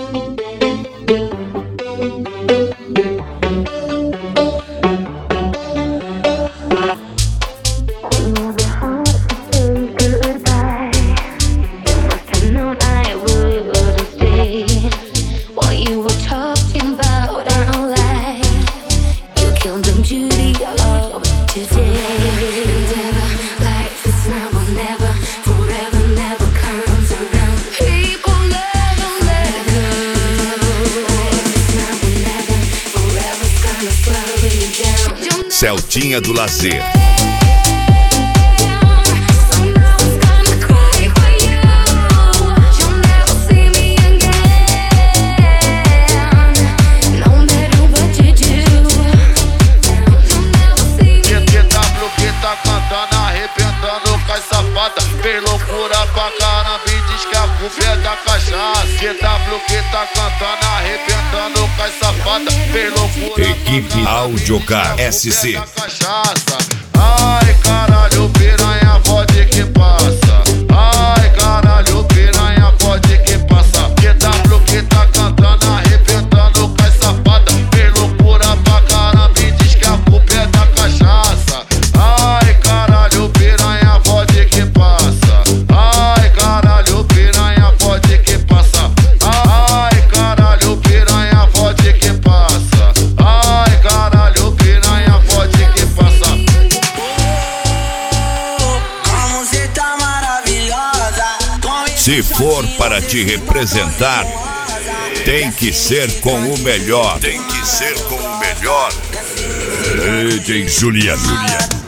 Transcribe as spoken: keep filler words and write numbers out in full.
Celtinha do Lazer. Fez loucura pra caramba e diz que a culpa é da cachaça. Q W que tá cantando, arrebentando com as safadas. Fez loucura. Equipe Audiocar S C. Ai caralho, piranha, pode que passa. Ai caralho, piranha, pode que passa. Q W que tá cantando, arrebentando com as safadas. Fez loucura pra caramba e diz que a culpa é da cachaça. Ai caralho, piranha, pode que passa. Ai caralho, piranha, pode que passa. Ai caralho, piranha, pode que passa. Ai caralho, piranha, pode que passa. Como cê tá maravilhosa. Se for para te representar, tem que ser com o melhor. Tem que ser com o melhor. D J Juliano.